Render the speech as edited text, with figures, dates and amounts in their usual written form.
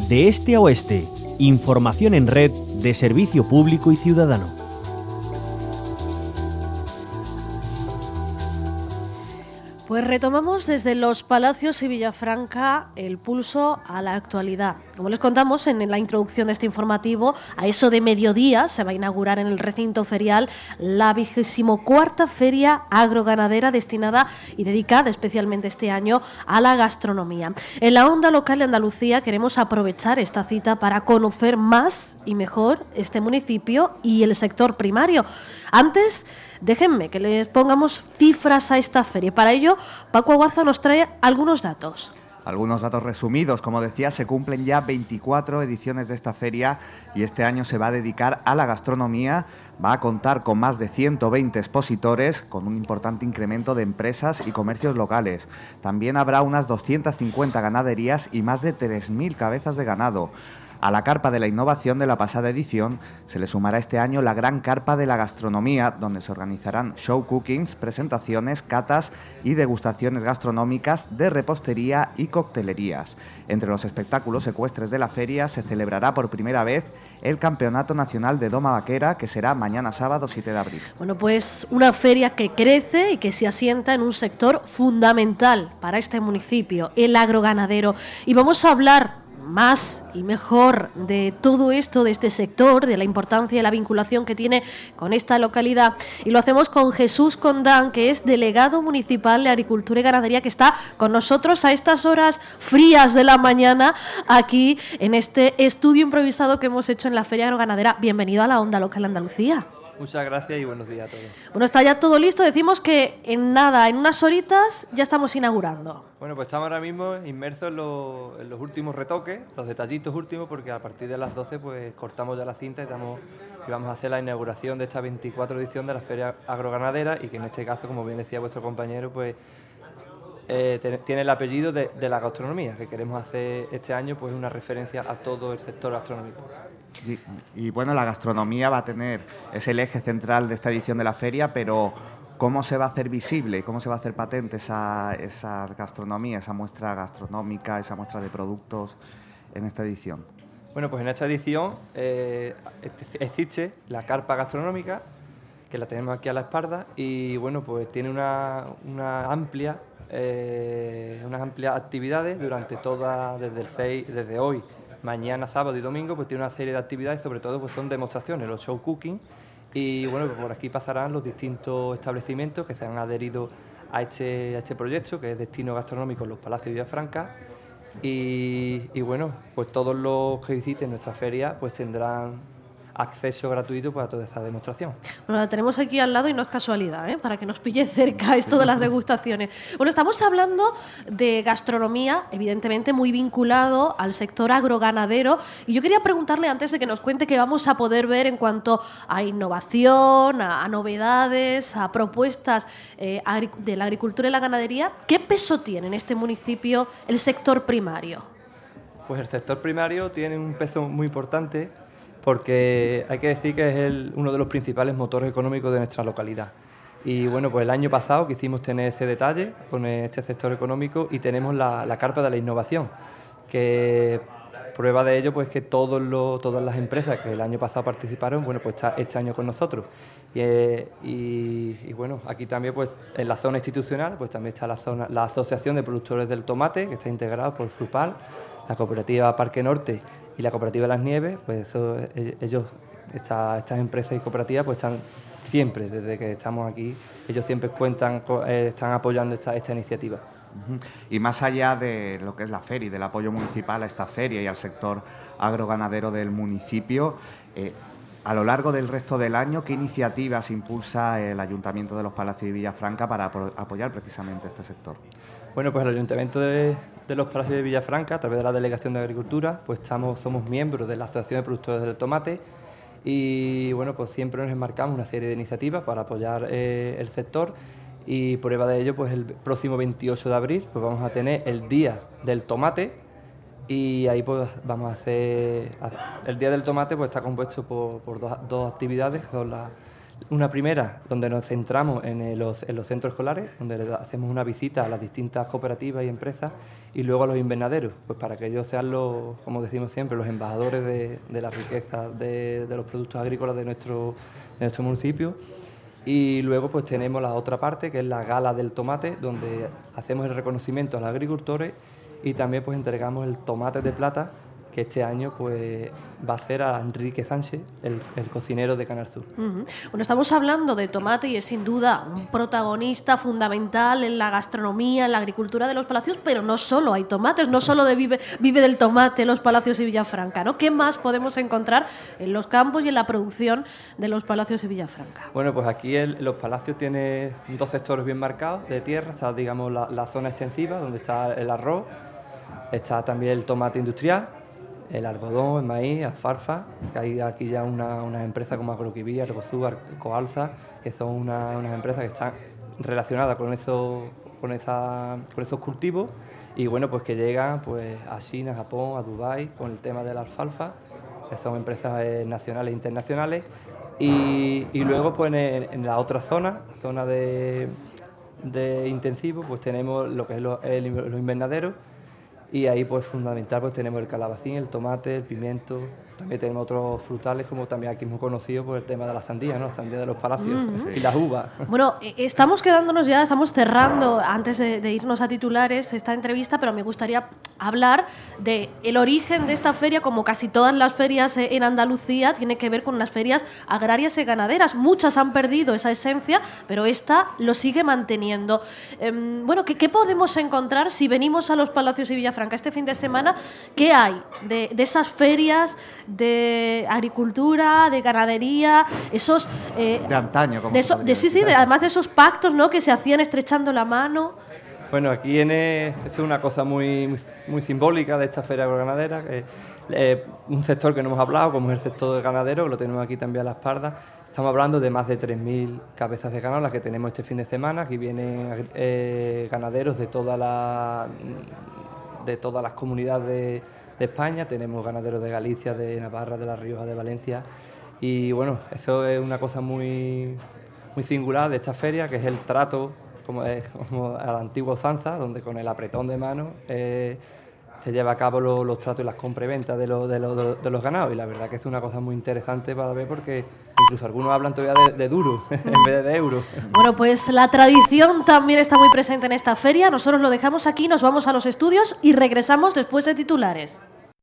De este a oeste, información en red de servicio público y ciudadano. Pues retomamos desde los Palacios y Villafranca el pulso a la actualidad. Como les contamos en la introducción de este informativo, a eso de mediodía se va a inaugurar en el recinto ferial la 24ª Feria Agroganadera destinada y dedicada especialmente este año a la gastronomía. En la onda local de Andalucía queremos aprovechar esta cita para conocer más y mejor este municipio y el sector primario. Antes, déjenme que les pongamos cifras a esta feria. Para ello, Paco Aguaza nos trae algunos datos. Algunos datos resumidos. Como decía, se cumplen ya 24 ediciones de esta feria y este año se va a dedicar a la gastronomía. Va a contar con más de 120 expositores, con un importante incremento de empresas y comercios locales. También habrá unas 250 ganaderías y más de 3.000 cabezas de ganado. A la carpa de la innovación de la pasada edición se le sumará este año la gran carpa de la gastronomía, donde se organizarán show cookings, presentaciones, catas y degustaciones gastronómicas de repostería y coctelerías. Entre los espectáculos ecuestres de la feria se celebrará por primera vez el Campeonato Nacional de Doma Vaquera, que será mañana sábado 7 de abril. Bueno, pues una feria que crece y que se asienta en un sector fundamental para este municipio, el agroganadero. Y vamos a hablar más y mejor de todo esto, de este sector, de la importancia y la vinculación que tiene con esta localidad. Y lo hacemos con Jesús Condán, que es delegado municipal de Agricultura y Ganadería, que está con nosotros a estas horas frías de la mañana aquí en este estudio improvisado que hemos hecho en la Feria Agroganadera. Bienvenido a la Onda Local Andalucía. Muchas gracias y buenos días a todos. Bueno, está ya todo listo. Decimos que en unas horitas ya estamos inaugurando. Bueno, pues estamos ahora mismo inmersos en los últimos retoques, los detallitos últimos, porque a partir de las 12 pues cortamos ya la cinta y vamos a hacer la inauguración de esta 24 edición de la Feria Agroganadera y que en este caso, como bien decía vuestro compañero, pues tiene el apellido de la gastronomía, que queremos hacer este año pues una referencia a todo el sector gastronómico. Y bueno, la gastronomía es el eje central de esta edición de la feria, pero ¿cómo se va a hacer visible, cómo se va a hacer patente esa gastronomía, esa muestra gastronómica, esa muestra de productos en esta edición? Bueno, pues en esta edición existe la carpa gastronómica, que la tenemos aquí a la espalda, y bueno, pues tiene unas amplias actividades durante desde hoy, mañana, sábado y domingo, pues tiene una serie de actividades, sobre todo pues son demostraciones, los show cooking, y bueno, pues por aquí pasarán los distintos establecimientos que se han adherido a este proyecto, que es Destino Gastronómico en los Palacios de Villafranca, y bueno, pues todos los que visiten nuestra feria pues tendrán acceso gratuito para toda esta demostración. Bueno, la tenemos aquí al lado y no es casualidad, para que nos pille cerca esto de las degustaciones. Bueno, estamos hablando de gastronomía, evidentemente muy vinculado al sector agroganadero, y yo quería preguntarle, antes de que nos cuente qué vamos a poder ver en cuanto a innovación, a novedades, a propuestas de la agricultura y la ganadería, ¿qué peso tiene en este municipio el sector primario? Pues el sector primario tiene un peso muy importante, porque hay que decir que es uno de los principales motores económicos de nuestra localidad. Y bueno, pues el año pasado quisimos tener ese detalle con este sector económico y tenemos la carpa de la innovación, que prueba de ello pues que todas las empresas que el año pasado participaron, bueno, pues está este año con nosotros. Y bueno, aquí también pues en la zona institucional pues también está la Asociación de Productores del Tomate, que está integrada por Frupal, la Cooperativa Parque Norte y la Cooperativa Las Nieves. Pues estas empresas y cooperativas pues están siempre, desde que estamos aquí, ellos siempre están apoyando esta iniciativa. Y más allá de lo que es la feria y del apoyo municipal a esta feria y al sector agroganadero del municipio, a lo largo del resto del año, ¿qué iniciativas impulsa el Ayuntamiento de los Palacios de Villafranca para apoyar precisamente este sector? Bueno, pues el Ayuntamiento de los Palacios de Villafranca, a través de la Delegación de Agricultura, pues somos miembros de la Asociación de Productores del Tomate y bueno, pues siempre nos enmarcamos una serie de iniciativas para apoyar el sector, y prueba de ello, pues el próximo 28 de abril pues vamos a tener el Día del Tomate, y ahí pues vamos a hacer... El Día del Tomate pues está compuesto por dos actividades, que son Una primera, donde nos centramos en los centros escolares, donde le hacemos una visita a las distintas cooperativas y empresas, y luego a los invernaderos, pues para que ellos sean los, como decimos siempre, los embajadores de la riqueza de los productos agrícolas de nuestro municipio. Y luego pues tenemos la otra parte, que es la Gala del Tomate, donde hacemos el reconocimiento a los agricultores y también pues entregamos el tomate de plata, que este año pues va a ser a Enrique Sánchez, el cocinero de Canal Sur. Bueno, estamos hablando de tomate y es sin duda un protagonista fundamental en la gastronomía, en la agricultura de los Palacios, pero no solo hay tomates, no solo vive del tomate los Palacios y Villafranca, ¿no? ¿Qué más podemos encontrar en los campos y en la producción de los Palacios y Villafranca? Bueno, pues aquí los Palacios tiene 2 sectores bien marcados de tierra. Está, digamos, la zona extensiva, donde está el arroz, está también el tomate industrial, el algodón, el maíz, alfalfa, que hay aquí ya unas empresas como Agroquivía, Argozú, Coalza, que son unas empresas que están relacionadas con esos cultivos, y bueno, pues que llegan pues a China, a Japón, a Dubái con el tema de la alfalfa, que son empresas nacionales e internacionales. Y luego pues en la otra zona de intensivo, pues tenemos lo que es los invernaderos. Y ahí pues fundamental pues tenemos el calabacín, el tomate, el pimiento, también tenemos otros frutales como también aquí muy conocido por el tema de la sandía, ¿no? La sandía de los Palacios y las uvas. Bueno, estamos cerrando antes de irnos a titulares esta entrevista, pero me gustaría hablar de el origen de esta feria. Como casi todas las ferias en Andalucía, tiene que ver con unas ferias agrarias y ganaderas. Muchas han perdido esa esencia, pero esta lo sigue manteniendo. Bueno, ¿qué podemos encontrar si venimos a los Palacios y Villafranca este fin de semana? ¿Qué hay de esas ferias de agricultura, de ganadería, esos de antaño, como además de esos pactos, ¿no?, que se hacían estrechando la mano? Bueno, aquí es una cosa muy simbólica de esta feria agroganadera, un sector que no hemos hablado, como es el sector ganadero, que lo tenemos aquí también a la espalda. Estamos hablando de más de 3.000 cabezas de ganado las que tenemos este fin de semana. Aquí vienen ganaderos de todas las comunidades de España. Tenemos ganaderos de Galicia, de Navarra, de La Rioja, de Valencia. Y bueno, eso es una cosa muy singular de esta feria, que es el trato como a la antigua usanza, donde con el apretón de mano se lleva a cabo los tratos y las compras y ventas de los ganados. Y la verdad que es una cosa muy interesante para ver, porque incluso algunos hablan todavía de duros en vez de euros. Bueno, pues la tradición también está muy presente en esta feria. Nosotros lo dejamos aquí, nos vamos a los estudios y regresamos después de titulares.